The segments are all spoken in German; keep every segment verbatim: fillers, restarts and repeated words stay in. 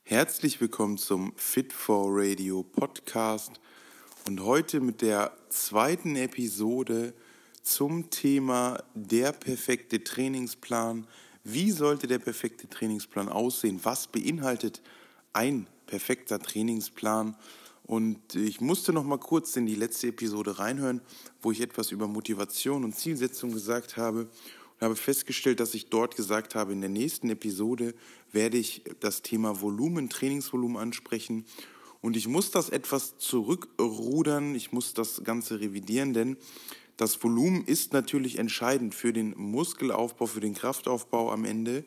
Herzlich willkommen zum Fit for Radio Podcast und heute mit der zweiten Episode zum Thema der perfekte Trainingsplan. Wie sollte der perfekte Trainingsplan aussehen? Was beinhaltet ein perfekter Trainingsplan? Und ich musste noch mal kurz in die letzte Episode reinhören, wo ich etwas über Motivation und Zielsetzung gesagt habe. Ich habe festgestellt, dass ich dort gesagt habe, in der nächsten Episode werde ich das Thema Volumen, Trainingsvolumen ansprechen. Und ich muss das etwas zurückrudern, ich muss das Ganze revidieren, denn das Volumen ist natürlich entscheidend für den Muskelaufbau, für den Kraftaufbau am Ende.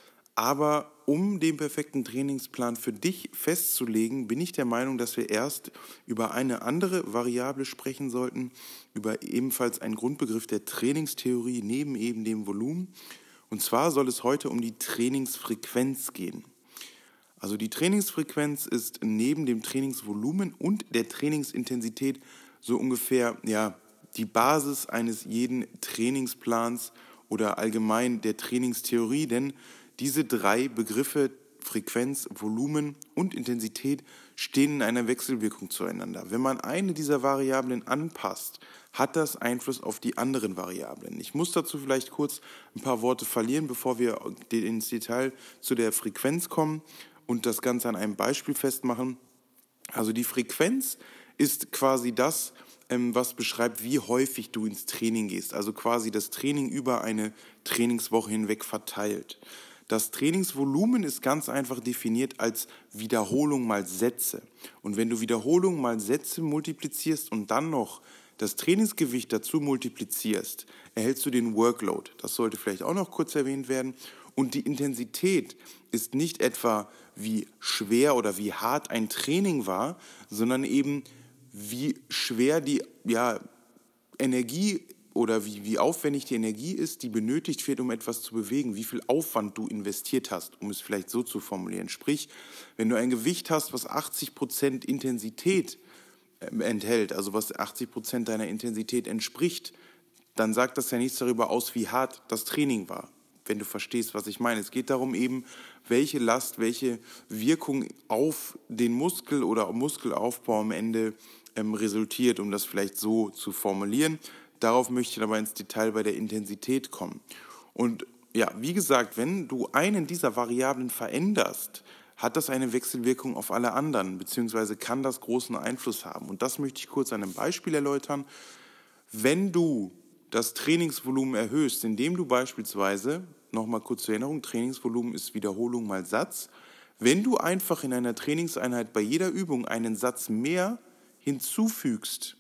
Aber um den perfekten Trainingsplan für dich festzulegen, bin ich der Meinung, dass wir erst über eine andere Variable sprechen sollten, über ebenfalls einen Grundbegriff der Trainingstheorie neben eben dem Volumen. Und zwar soll es heute um die Trainingsfrequenz gehen. Also die Trainingsfrequenz ist neben dem Trainingsvolumen und der Trainingsintensität so ungefähr ja, die Basis eines jeden Trainingsplans oder allgemein der Trainingstheorie, denn diese drei Begriffe, Frequenz, Volumen und Intensität, stehen in einer Wechselwirkung zueinander. Wenn man eine dieser Variablen anpasst, hat das Einfluss auf die anderen Variablen. Ich muss dazu vielleicht kurz ein paar Worte verlieren, bevor wir ins Detail zu der Frequenz kommen und das Ganze an einem Beispiel festmachen. Also die Frequenz ist quasi das, was beschreibt, wie häufig du ins Training gehst. Also quasi das Training über eine Trainingswoche hinweg verteilt. Das Trainingsvolumen ist ganz einfach definiert als Wiederholung mal Sätze. Und wenn du Wiederholung mal Sätze multiplizierst und dann noch das Trainingsgewicht dazu multiplizierst, erhältst du den Workload. Das sollte vielleicht auch noch kurz erwähnt werden. Und die Intensität ist nicht etwa, wie schwer oder wie hart ein Training war, sondern eben, wie schwer die ja, Energie oder wie, wie aufwendig die Energie ist, die benötigt wird, um etwas zu bewegen, wie viel Aufwand du investiert hast, um es vielleicht so zu formulieren. Sprich, wenn du ein Gewicht hast, was achtzig Prozent Intensität enthält, also was achtzig Prozent deiner Intensität entspricht, dann sagt das ja nichts darüber aus, wie hart das Training war, wenn du verstehst, was ich meine. Es geht darum eben, welche Last, welche Wirkung auf den Muskel oder Muskelaufbau am Ende ähm, resultiert, um das vielleicht so zu formulieren. Darauf möchte ich aber ins Detail bei der Intensität kommen. Und ja, wie gesagt, wenn du einen dieser Variablen veränderst, hat das eine Wechselwirkung auf alle anderen, beziehungsweise kann das großen Einfluss haben. Und das möchte ich kurz an einem Beispiel erläutern. Wenn du das Trainingsvolumen erhöhst, indem du beispielsweise, nochmal kurz zur Erinnerung, Trainingsvolumen ist Wiederholung mal Satz, wenn du einfach in einer Trainingseinheit bei jeder Übung einen Satz mehr hinzufügst,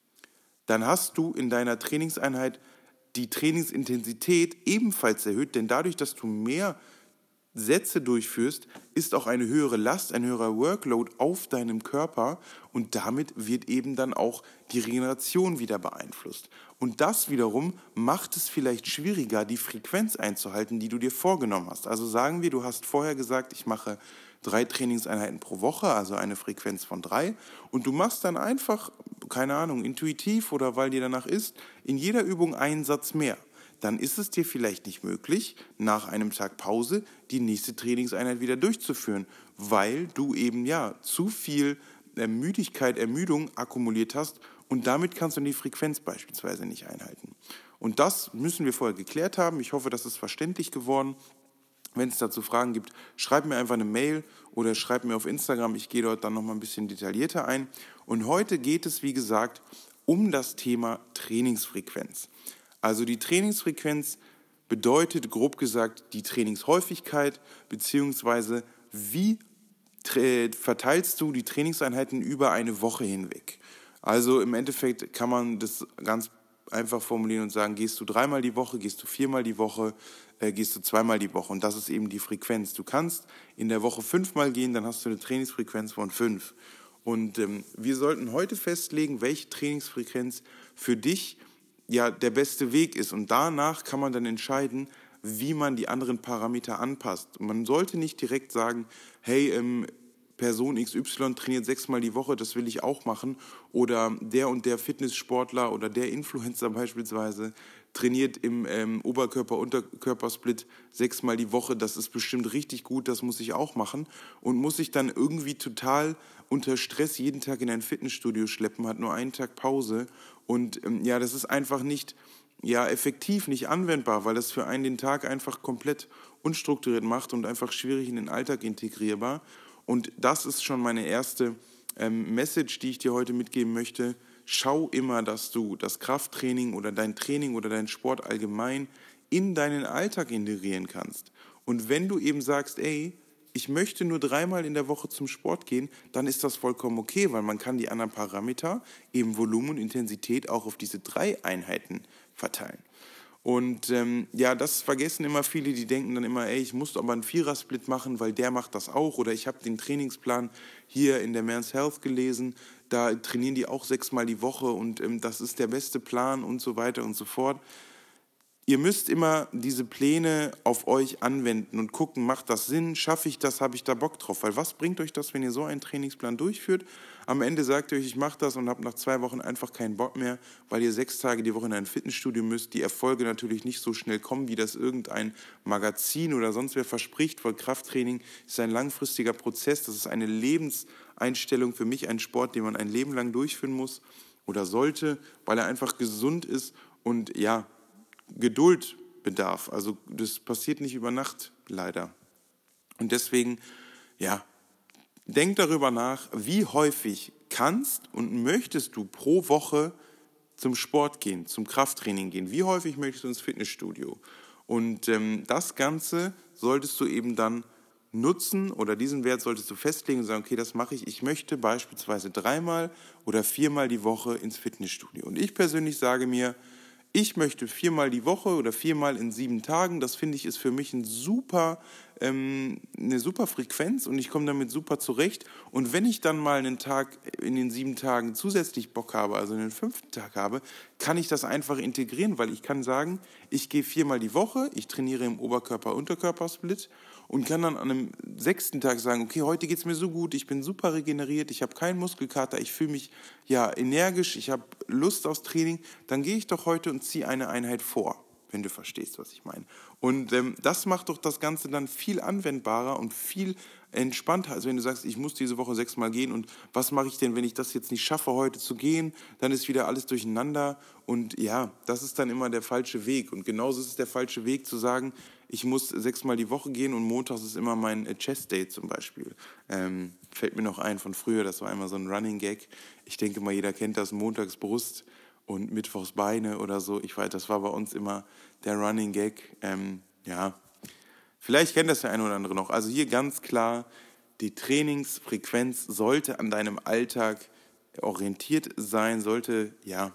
dann hast du in deiner Trainingseinheit die Trainingsintensität ebenfalls erhöht, denn dadurch, dass du mehr Sätze durchführst, ist auch eine höhere Last, ein höherer Workload auf deinem Körper und damit wird eben dann auch die Regeneration wieder beeinflusst. Und das wiederum macht es vielleicht schwieriger, die Frequenz einzuhalten, die du dir vorgenommen hast. Also sagen wir, du hast vorher gesagt, ich mache drei Trainingseinheiten pro Woche, also eine Frequenz von drei und du machst dann einfach, keine Ahnung, intuitiv oder weil dir danach ist, in jeder Übung einen Satz mehr. Dann ist es dir vielleicht nicht möglich, nach einem Tag Pause die nächste Trainingseinheit wieder durchzuführen, weil du eben ja zu viel Müdigkeit, Ermüdung akkumuliert hast und damit kannst du die Frequenz beispielsweise nicht einhalten. Und das müssen wir vorher geklärt haben. Ich hoffe, das ist verständlich geworden. Wenn es dazu Fragen gibt, schreib mir einfach eine Mail oder schreib mir auf Instagram. Ich gehe dort dann nochmal ein bisschen detaillierter ein. Und heute geht es, wie gesagt, um das Thema Trainingsfrequenz. Also die Trainingsfrequenz bedeutet, grob gesagt, die Trainingshäufigkeit beziehungsweise wie tra- verteilst du die Trainingseinheiten über eine Woche hinweg. Also im Endeffekt kann man das ganz einfach formulieren und sagen, gehst du dreimal die Woche, gehst du viermal die Woche, äh, gehst du zweimal die Woche. Und das ist eben die Frequenz. Du kannst in der Woche fünfmal gehen, dann hast du eine Trainingsfrequenz von fünf. Und ähm, wir sollten heute festlegen, welche Trainingsfrequenz für dich ja der beste Weg ist. Und danach kann man dann entscheiden, wie man die anderen Parameter anpasst. Man sollte nicht direkt sagen, hey, ähm, Person X Y trainiert sechsmal die Woche, das will ich auch machen. Oder der und der Fitnesssportler oder der Influencer beispielsweise trainiert im ähm, Oberkörper-Unterkörpersplit sechsmal die Woche, das ist bestimmt richtig gut, das muss ich auch machen und muss sich dann irgendwie total unter Stress jeden Tag in ein Fitnessstudio schleppen, hat nur einen Tag Pause und ähm, ja, das ist einfach nicht ja, effektiv, nicht anwendbar, weil das für einen den Tag einfach komplett unstrukturiert macht und einfach schwierig in den Alltag integrierbar. Und das ist schon meine erste ähm, Message, die ich dir heute mitgeben möchte. Schau immer, dass du das Krafttraining oder dein Training oder dein Sport allgemein in deinen Alltag integrieren kannst. Und wenn du eben sagst, ey, ich möchte nur dreimal in der Woche zum Sport gehen, dann ist das vollkommen okay, weil man kann die anderen Parameter, eben Volumen und Intensität, auch auf diese drei Einheiten verteilen. Und ähm, ja, das vergessen immer viele, die denken dann immer, ey, ich muss aber einen Vierersplit machen, weil der macht das auch. Oder ich habe den Trainingsplan hier in der Men's Health gelesen, da trainieren die auch sechsmal die Woche und ähm, das ist der beste Plan und so weiter und so fort. Ihr müsst immer diese Pläne auf euch anwenden und gucken, macht das Sinn, schaffe ich das, habe ich da Bock drauf? Weil was bringt euch das, wenn ihr so einen Trainingsplan durchführt? Am Ende sagt ihr euch, ich mache das und habt nach zwei Wochen einfach keinen Bock mehr, weil ihr sechs Tage die Woche in ein Fitnessstudio müsst, die Erfolge natürlich nicht so schnell kommen, wie das irgendein Magazin oder sonst wer verspricht, weil Krafttraining ist ein langfristiger Prozess, das ist eine Lebenseinstellung für mich, ein Sport, den man ein Leben lang durchführen muss oder sollte, weil er einfach gesund ist und ja, Geduld bedarf. Also das passiert nicht über Nacht, leider. Und deswegen, ja, denk darüber nach, wie häufig kannst und möchtest du pro Woche zum Sport gehen, zum Krafttraining gehen. Wie häufig möchtest du ins Fitnessstudio? Und ähm, das Ganze solltest du eben dann nutzen oder diesen Wert solltest du festlegen und sagen, okay, das mache ich. Ich möchte beispielsweise dreimal oder viermal die Woche ins Fitnessstudio. Und ich persönlich sage mir, ich möchte viermal die Woche oder viermal in sieben Tagen, das finde ich ist für mich ein super, ähm, eine super Frequenz und ich komme damit super zurecht. Und wenn ich dann mal einen Tag in den sieben Tagen zusätzlich Bock habe, also einen fünften Tag habe, kann ich das einfach integrieren, weil ich kann sagen, ich gehe viermal die Woche, ich trainiere im Oberkörper-Unterkörper-Split und kann dann an einem sechsten Tag sagen, okay, heute geht es mir so gut, ich bin super regeneriert, ich habe keinen Muskelkater, ich fühle mich ja energisch, ich habe Lust aufs Training, dann gehe ich doch heute und ziehe eine Einheit vor, wenn du verstehst, was ich meine. Und ähm, das macht doch das Ganze dann viel anwendbarer und viel entspannter, als wenn du sagst, ich muss diese Woche sechsmal gehen und was mache ich denn, wenn ich das jetzt nicht schaffe, heute zu gehen, dann ist wieder alles durcheinander und ja, das ist dann immer der falsche Weg und genauso ist es der falsche Weg zu sagen, ich muss sechsmal die Woche gehen und montags ist immer mein Chest Day zum Beispiel. Ähm, fällt mir noch ein von früher, das war einmal so ein Running Gag. Ich denke mal, jeder kennt das, montags Brust und mittwochs Beine oder so. Ich weiß, das war bei uns immer der Running Gag. Ähm, ja, vielleicht kennt das der eine oder andere noch. Also hier ganz klar, die Trainingsfrequenz sollte an deinem Alltag orientiert sein, sollte ja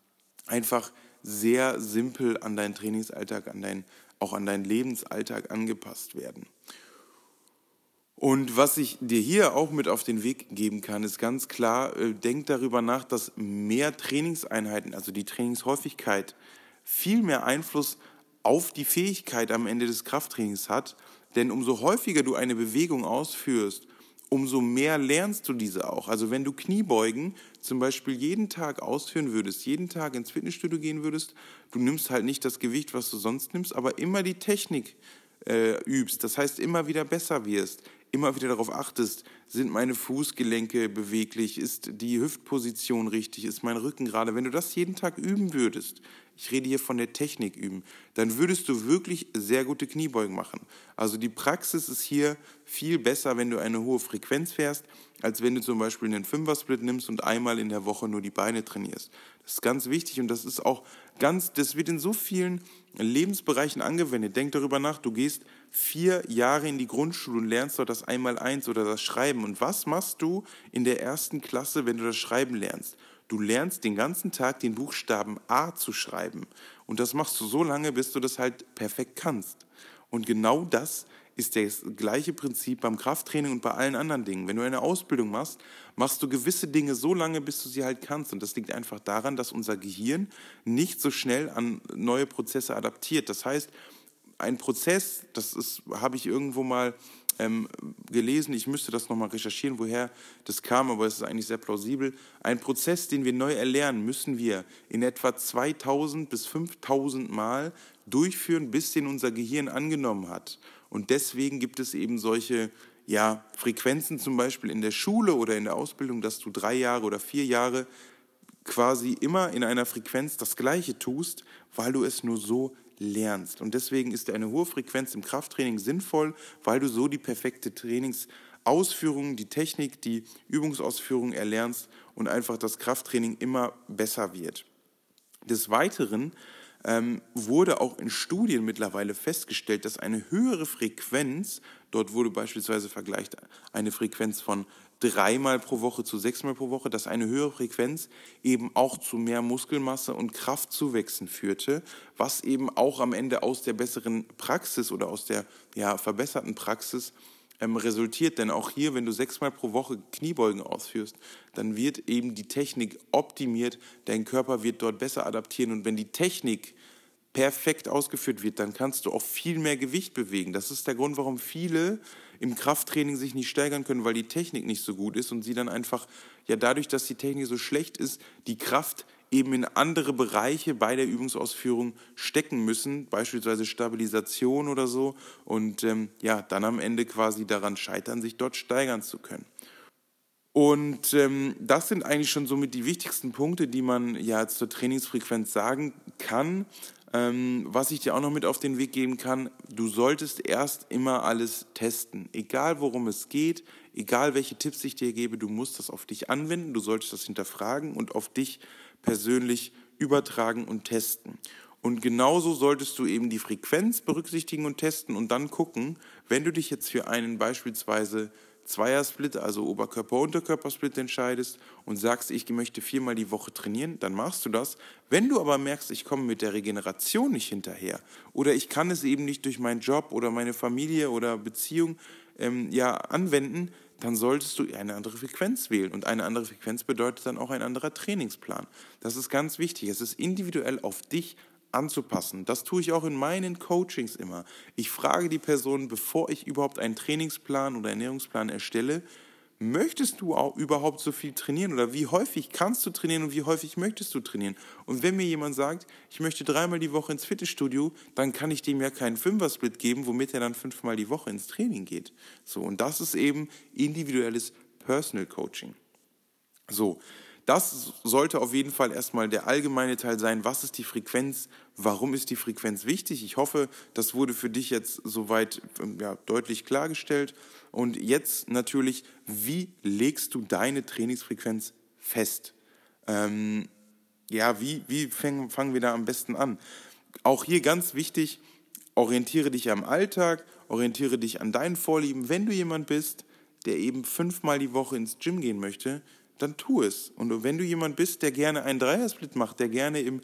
einfach sehr simpel an deinen Trainingsalltag, an deinen auch an deinen Lebensalltag angepasst werden. Und was ich dir hier auch mit auf den Weg geben kann, ist ganz klar, äh, denk darüber nach, dass mehr Trainingseinheiten, also die Trainingshäufigkeit, viel mehr Einfluss auf die Fähigkeit am Ende des Krafttrainings hat. Denn umso häufiger du eine Bewegung ausführst, umso mehr lernst du diese auch. Also wenn du Kniebeugen zum Beispiel jeden Tag ausführen würdest, jeden Tag ins Fitnessstudio gehen würdest, du nimmst halt nicht das Gewicht, was du sonst nimmst, aber immer die Technik äh, übst. Das heißt, immer wieder besser wirst, immer wieder darauf achtest, sind meine Fußgelenke beweglich, ist die Hüftposition richtig, ist mein Rücken gerade. Wenn du das jeden Tag üben würdest, ich rede hier von der Technik üben, dann würdest du wirklich sehr gute Kniebeugen machen. Also die Praxis ist hier viel besser, wenn du eine hohe Frequenz fährst, als wenn du zum Beispiel einen Fünfer-Split nimmst und einmal in der Woche nur die Beine trainierst. Das ist ganz wichtig und das ist auch ganz, das wird in so vielen Lebensbereichen angewendet. Denk darüber nach, du gehst vier Jahre in die Grundschule und lernst dort das Einmaleins oder das Schreiben. Und was machst du in der ersten Klasse, wenn du das Schreiben lernst? Du lernst den ganzen Tag den Buchstaben A zu schreiben. Und das machst du so lange, bis du das halt perfekt kannst. Und genau das ist das gleiche Prinzip beim Krafttraining und bei allen anderen Dingen. Wenn du eine Ausbildung machst, machst du gewisse Dinge so lange, bis du sie halt kannst. Und das liegt einfach daran, dass unser Gehirn nicht so schnell an neue Prozesse adaptiert. Das heißt, ein Prozess, das ist, habe ich irgendwo mal ähm, gelesen, ich müsste das nochmal recherchieren, woher das kam, aber es ist eigentlich sehr plausibel. Ein Prozess, den wir neu erlernen, müssen wir in etwa zweitausend bis fünftausend Mal durchführen, bis den unser Gehirn angenommen hat. Und deswegen gibt es eben solche ja, Frequenzen zum Beispiel in der Schule oder in der Ausbildung, dass du drei Jahre oder vier Jahre quasi immer in einer Frequenz das Gleiche tust, weil du es nur so lernst. Und deswegen ist eine hohe Frequenz im Krafttraining sinnvoll, weil du so die perfekte Trainingsausführung, die Technik, die Übungsausführung erlernst und einfach das Krafttraining immer besser wird. Des Weiteren ähm, wurde auch in Studien mittlerweile festgestellt, dass eine höhere Frequenz, dort wurde beispielsweise vergleicht eine Frequenz von dreimal pro Woche zu sechsmal pro Woche, dass eine höhere Frequenz eben auch zu mehr Muskelmasse und Kraftzuwächsen führte, was eben auch am Ende aus der besseren Praxis oder aus der ja, verbesserten Praxis ähm, resultiert. Denn auch hier, wenn du sechsmal pro Woche Kniebeugen ausführst, dann wird eben die Technik optimiert, dein Körper wird dort besser adaptieren und wenn die Technik perfekt ausgeführt wird, dann kannst du auch viel mehr Gewicht bewegen. Das ist der Grund, warum viele im Krafttraining sich nicht steigern können, weil die Technik nicht so gut ist und sie dann einfach, ja dadurch, dass die Technik so schlecht ist, die Kraft eben in andere Bereiche bei der Übungsausführung stecken müssen, beispielsweise Stabilisation oder so und ähm, ja, dann am Ende quasi daran scheitern, sich dort steigern zu können. Und ähm, das sind eigentlich schon somit die wichtigsten Punkte, die man ja zur Trainingsfrequenz sagen kann. Ähm, was ich dir auch noch mit auf den Weg geben kann, du solltest erst immer alles testen. Egal worum es geht, egal welche Tipps ich dir gebe, du musst das auf dich anwenden, du solltest das hinterfragen und auf dich persönlich übertragen und testen. Und genauso solltest du eben die Frequenz berücksichtigen und testen und dann gucken, wenn du dich jetzt für einen beispielsweise Zweiersplit, also Oberkörper-Unterkörper-Split entscheidest und sagst, ich möchte viermal die Woche trainieren, dann machst du das. Wenn du aber merkst, ich komme mit der Regeneration nicht hinterher oder ich kann es eben nicht durch meinen Job oder meine Familie oder Beziehung ähm, ja, anwenden, dann solltest du eine andere Frequenz wählen. Und eine andere Frequenz bedeutet dann auch ein anderer Trainingsplan. Das ist ganz wichtig. Es ist individuell auf dich anzupassen. Das tue ich auch in meinen Coachings immer. Ich frage die Person, bevor ich überhaupt einen Trainingsplan oder Ernährungsplan erstelle, möchtest du auch überhaupt so viel trainieren oder wie häufig kannst du trainieren und wie häufig möchtest du trainieren? Und wenn mir jemand sagt, ich möchte dreimal die Woche ins Fitnessstudio, dann kann ich dem ja keinen Fünfer-Split geben, womit er dann fünfmal die Woche ins Training geht. So, und das ist eben individuelles Personal Coaching. So, das sollte auf jeden Fall erstmal der allgemeine Teil sein. Was ist die Frequenz? Warum ist die Frequenz wichtig? Ich hoffe, das wurde für dich jetzt soweit ja, deutlich klargestellt. Und jetzt natürlich, wie legst du deine Trainingsfrequenz fest? Ähm, ja, wie, wie fangen, fangen wir da am besten an? Auch hier ganz wichtig, orientiere dich am Alltag, orientiere dich an deinen Vorlieben. Wenn du jemand bist, der eben fünfmal die Woche ins Gym gehen möchte, dann tu es. Und wenn du jemand bist, der gerne einen Dreiersplit macht, der gerne im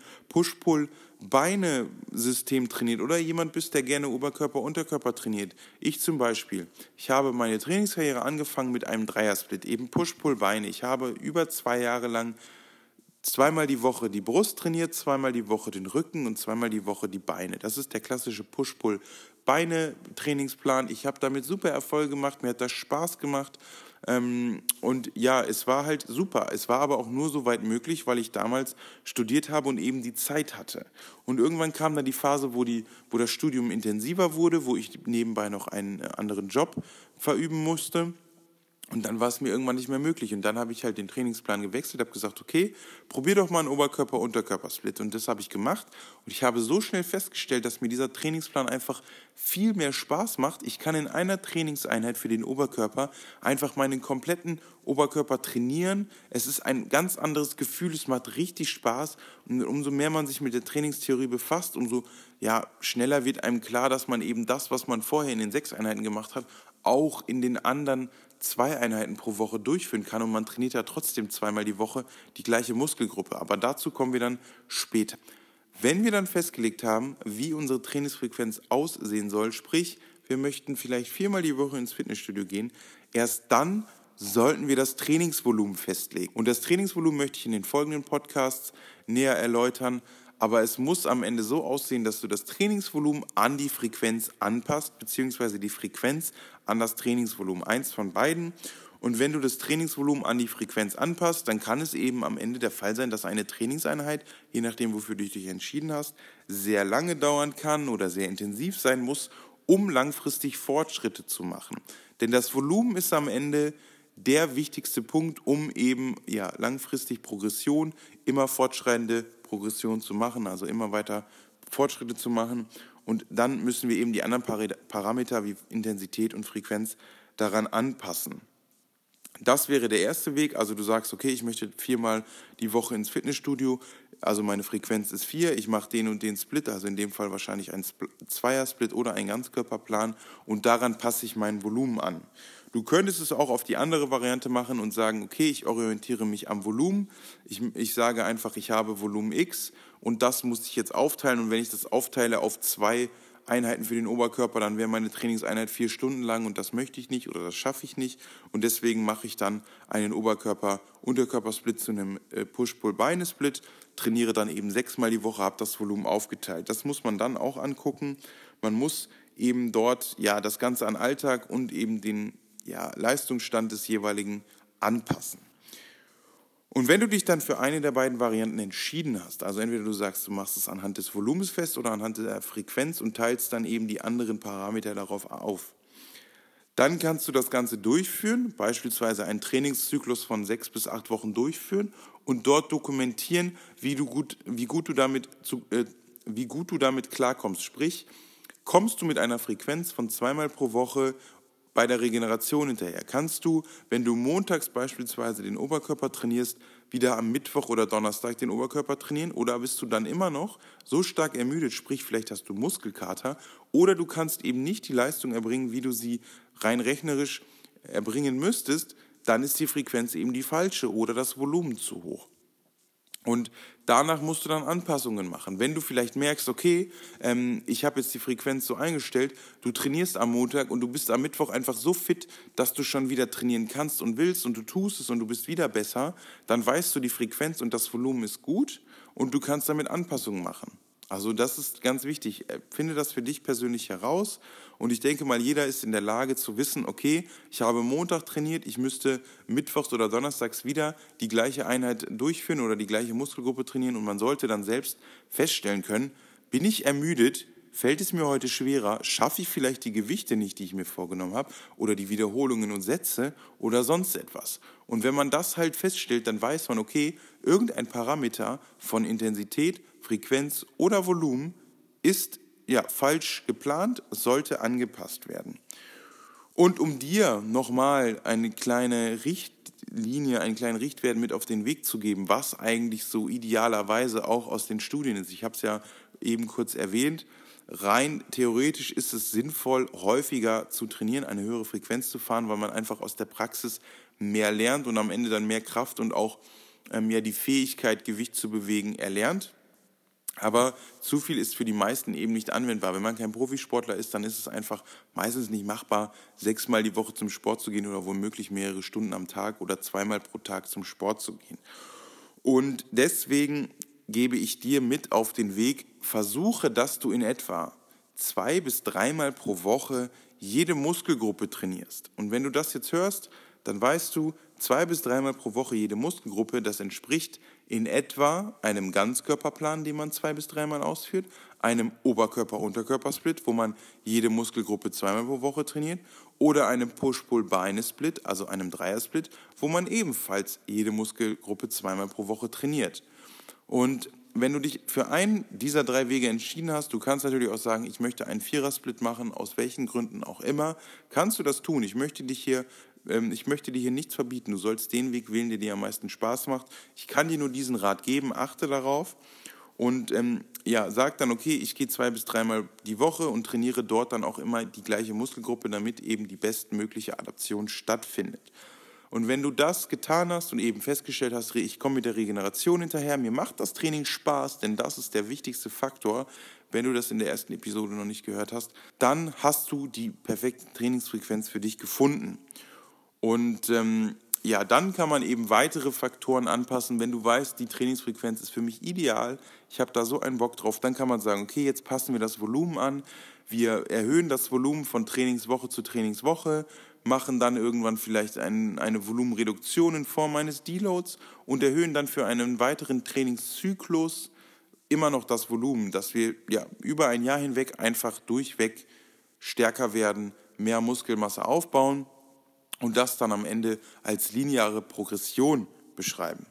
Push-Pull-Beine-System trainiert oder jemand bist, der gerne Oberkörper-Unterkörper trainiert. Ich zum Beispiel, ich habe meine Trainingskarriere angefangen mit einem Dreiersplit, eben Push-Pull-Beine. Ich habe über zwei Jahre lang zweimal die Woche die Brust trainiert, zweimal die Woche den Rücken und zweimal die Woche die Beine. Das ist der klassische Push-Pull-Beine-Trainingsplan. Ich habe damit super Erfolge gemacht, mir hat das Spaß gemacht. Ähm, und ja, es war halt super. Es war aber auch nur so weit möglich, weil ich damals studiert habe und eben die Zeit hatte. Und irgendwann kam dann die Phase, wo, die, wo das Studium intensiver wurde, wo ich nebenbei noch einen anderen Job verüben musste. Und dann war es mir irgendwann nicht mehr möglich. Und dann habe ich halt den Trainingsplan gewechselt, habe gesagt, okay, probier doch mal einen Oberkörper-Unterkörper-Split. Und das habe ich gemacht. Und ich habe so schnell festgestellt, dass mir dieser Trainingsplan einfach viel mehr Spaß macht. Ich kann in einer Trainingseinheit für den Oberkörper einfach meinen kompletten Oberkörper trainieren. Es ist ein ganz anderes Gefühl, es macht richtig Spaß. Und umso mehr man sich mit der Trainingstheorie befasst, umso ja, schneller wird einem klar, dass man eben das, was man vorher in den sechs Einheiten gemacht hat, auch in den anderen zwei Einheiten pro Woche durchführen kann und man trainiert ja trotzdem zweimal die Woche die gleiche Muskelgruppe. Aber dazu kommen wir dann später. Wenn wir dann festgelegt haben, wie unsere Trainingsfrequenz aussehen soll, sprich, wir möchten vielleicht viermal die Woche ins Fitnessstudio gehen, erst dann sollten wir das Trainingsvolumen festlegen. Und das Trainingsvolumen möchte ich in den folgenden Podcasts näher erläutern. aber es muss am Ende so aussehen, dass du das Trainingsvolumen an die Frequenz anpasst, beziehungsweise die Frequenz an das Trainingsvolumen, eins von beiden. Und wenn du das Trainingsvolumen an die Frequenz anpasst, dann kann es eben am Ende der Fall sein, dass eine Trainingseinheit, je nachdem, wofür du dich entschieden hast, sehr lange dauern kann oder sehr intensiv sein muss, um langfristig Fortschritte zu machen. Denn das Volumen ist am Ende der wichtigste Punkt, um eben ja, langfristig Progression, immer fortschreitende Progression zu machen, also immer weiter Fortschritte zu machen. Und dann müssen wir eben die anderen Parameter wie Intensität und Frequenz daran anpassen. Das wäre der erste Weg, also du sagst, okay, ich möchte viermal die Woche ins Fitnessstudio, also meine Frequenz ist vier, ich mache den und den Split, also in dem Fall wahrscheinlich ein Zweier-Split oder einen Ganzkörperplan und daran passe ich mein Volumen an. Du könntest es auch auf die andere Variante machen und sagen, okay, ich orientiere mich am Volumen, ich, ich sage einfach, ich habe Volumen X und das muss ich jetzt aufteilen und wenn ich das aufteile auf zwei Einheiten für den Oberkörper, dann wäre meine Trainingseinheit vier Stunden lang und das möchte ich nicht oder das schaffe ich nicht und deswegen mache ich dann einen Oberkörper-Unterkörpersplit zu einem Push-Pull-Beine-Split, trainiere dann eben sechsmal die Woche, habe das Volumen aufgeteilt. Das muss man dann auch angucken. Man muss eben dort ja das Ganze an Alltag und eben den ja, Leistungsstand des jeweiligen anpassen. Und wenn du dich dann für eine der beiden Varianten entschieden hast, also entweder du sagst, du machst es anhand des Volumens fest oder anhand der Frequenz und teilst dann eben die anderen Parameter darauf auf, dann kannst du das Ganze durchführen, beispielsweise einen Trainingszyklus von sechs bis acht Wochen durchführen und dort dokumentieren, wie, du gut, wie, gut, du damit zu, äh, wie gut du damit klarkommst. Sprich, kommst du mit einer Frequenz von zweimal pro Woche bei der Regeneration hinterher? Kannst du, wenn du montags beispielsweise den Oberkörper trainierst, wieder am Mittwoch oder Donnerstag den Oberkörper trainieren? Oder bist du dann immer noch so stark ermüdet, sprich vielleicht hast du Muskelkater oder du kannst eben nicht die Leistung erbringen, wie du sie rein rechnerisch erbringen müsstest, dann ist die Frequenz eben die falsche oder das Volumen zu hoch. Und danach musst du dann Anpassungen machen. Wenn du vielleicht merkst, okay, ähm, ich habe jetzt die Frequenz so eingestellt, du trainierst am Montag und du bist am Mittwoch einfach so fit, dass du schon wieder trainieren kannst und willst und du tust es und du bist wieder besser, dann weißt du, die Frequenz und das Volumen ist gut und du kannst damit Anpassungen machen. Also das ist ganz wichtig. Finde das für dich persönlich heraus und ich denke mal, jeder ist in der Lage zu wissen, okay, ich habe Montag trainiert, ich müsste mittwochs oder donnerstags wieder die gleiche Einheit durchführen oder die gleiche Muskelgruppe trainieren und man sollte dann selbst feststellen können, bin ich ermüdet, fällt es mir heute schwerer, schaffe ich vielleicht die Gewichte nicht, die ich mir vorgenommen habe oder die Wiederholungen und Sätze oder sonst etwas. Und wenn man das halt feststellt, dann weiß man, okay, irgendein Parameter von Intensität, Frequenz oder Volumen ist ja falsch geplant, sollte angepasst werden. Und um dir nochmal eine kleine Richtlinie, einen kleinen Richtwert mit auf den Weg zu geben, was eigentlich so idealerweise auch aus den Studien ist. Ich habe es ja eben kurz erwähnt, rein theoretisch ist es sinnvoll, häufiger zu trainieren, eine höhere Frequenz zu fahren, weil man einfach aus der Praxis mehr lernt und am Ende dann mehr Kraft und auch ähm, ja, die Fähigkeit, Gewicht zu bewegen, erlernt. Aber zu viel ist für die meisten eben nicht anwendbar. Wenn man kein Profisportler ist, dann ist es einfach meistens nicht machbar, sechsmal die Woche zum Sport zu gehen oder womöglich mehrere Stunden am Tag oder zweimal pro Tag zum Sport zu gehen. Und deswegen gebe ich dir mit auf den Weg, versuche, dass du in etwa zwei bis dreimal pro Woche jede Muskelgruppe trainierst. Und wenn du das jetzt hörst, dann weißt du, zwei bis dreimal pro Woche jede Muskelgruppe, das entspricht in etwa einem Ganzkörperplan, den man zwei bis dreimal ausführt, einem Oberkörper-Unterkörper-Split, wo man jede Muskelgruppe zweimal pro Woche trainiert, oder einem Push-Pull-Beine-Split, also einem Dreier-Split, wo man ebenfalls jede Muskelgruppe zweimal pro Woche trainiert. Und wenn du dich für einen dieser drei Wege entschieden hast, du kannst natürlich auch sagen, ich möchte einen Vierer-Split machen, aus welchen Gründen auch immer, kannst du das tun. Ich möchte dich hier Ich möchte dir hier nichts verbieten. Du sollst den Weg wählen, der dir am meisten Spaß macht. Ich kann dir nur diesen Rat geben, achte darauf und ähm, ja, sag dann, okay, ich gehe zwei bis dreimal die Woche und trainiere dort dann auch immer die gleiche Muskelgruppe, damit eben die bestmögliche Adaption stattfindet. Und wenn du das getan hast und eben festgestellt hast, ich komme mit der Regeneration hinterher, mir macht das Training Spaß, denn das ist der wichtigste Faktor, wenn du das in der ersten Episode noch nicht gehört hast, dann hast du die perfekte Trainingsfrequenz für dich gefunden. Und ähm, ja, dann kann man eben weitere Faktoren anpassen, wenn du weißt, die Trainingsfrequenz ist für mich ideal, ich habe da so einen Bock drauf, dann kann man sagen, okay, jetzt passen wir das Volumen an, wir erhöhen das Volumen von Trainingswoche zu Trainingswoche, machen dann irgendwann vielleicht ein, eine Volumenreduktion in Form eines Deloads und erhöhen dann für einen weiteren Trainingszyklus immer noch das Volumen, dass wir ja über ein Jahr hinweg einfach durchweg stärker werden, mehr Muskelmasse aufbauen und das dann am Ende als lineare Progression beschreiben.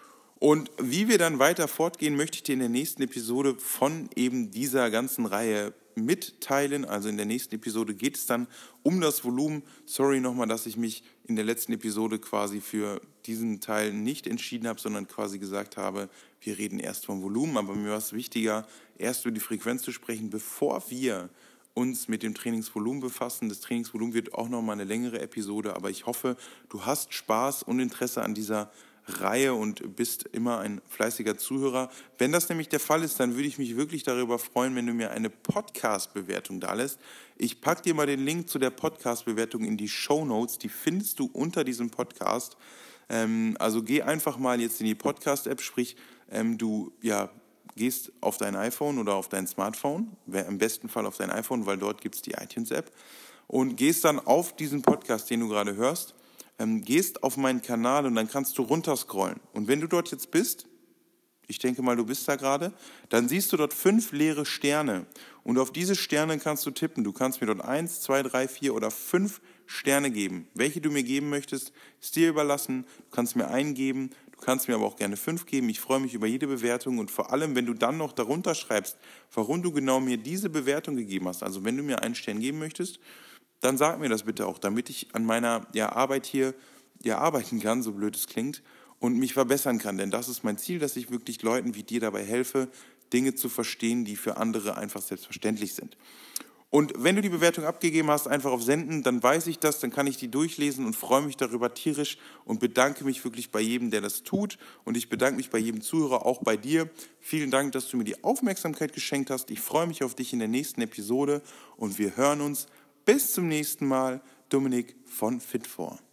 Und wie wir dann weiter fortgehen, möchte ich dir in der nächsten Episode von eben dieser ganzen Reihe mitteilen. Also in der nächsten Episode geht es dann um das Volumen. Sorry nochmal, dass ich mich in der letzten Episode quasi für diesen Teil nicht entschieden habe, sondern quasi gesagt habe, wir reden erst vom Volumen. Aber mir war es wichtiger, erst über die Frequenz zu sprechen, bevor wir uns mit dem Trainingsvolumen befassen. Das Trainingsvolumen wird auch nochmal eine längere Episode, aber ich hoffe, du hast Spaß und Interesse an dieser Reihe und bist immer ein fleißiger Zuhörer. Wenn das nämlich der Fall ist, dann würde ich mich wirklich darüber freuen, wenn du mir eine Podcast-Bewertung dalässt. Ich packe dir mal den Link zu der Podcast-Bewertung in die Shownotes, die findest du unter diesem Podcast. Ähm, also geh einfach mal jetzt in die Podcast-App, sprich ähm, du ja, gehst auf dein iPhone oder auf dein Smartphone, im besten Fall auf dein iPhone, weil dort gibt es die iTunes-App, und gehst dann auf diesen Podcast, den du gerade hörst, ähm, gehst auf meinen Kanal und dann kannst du runterscrollen. Und wenn du dort jetzt bist, ich denke mal, du bist da gerade, dann siehst du dort fünf leere Sterne. Und auf diese Sterne kannst du tippen. Du kannst mir dort eins, zwei, drei, vier oder fünf Sterne geben. Welche du mir geben möchtest, ist dir überlassen. Du kannst mir einen geben, du kannst mir aber auch gerne fünf geben. Ich freue mich über jede Bewertung und vor allem, wenn du dann noch darunter schreibst, warum du genau mir diese Bewertung gegeben hast. Also wenn du mir einen Stern geben möchtest, dann sag mir das bitte auch, damit ich an meiner ja, Arbeit hier ja, arbeiten kann, so blöd es klingt, und mich verbessern kann. Denn das ist mein Ziel, dass ich wirklich Leuten wie dir dabei helfe, Dinge zu verstehen, die für andere einfach selbstverständlich sind. Und wenn du die Bewertung abgegeben hast, einfach auf Senden, dann weiß ich das, dann kann ich die durchlesen und freue mich darüber tierisch und bedanke mich wirklich bei jedem, der das tut. Und ich bedanke mich bei jedem Zuhörer, auch bei dir. Vielen Dank, dass du mir die Aufmerksamkeit geschenkt hast. Ich freue mich auf dich in der nächsten Episode und wir hören uns. Bis zum nächsten Mal. Dominik von Fit four.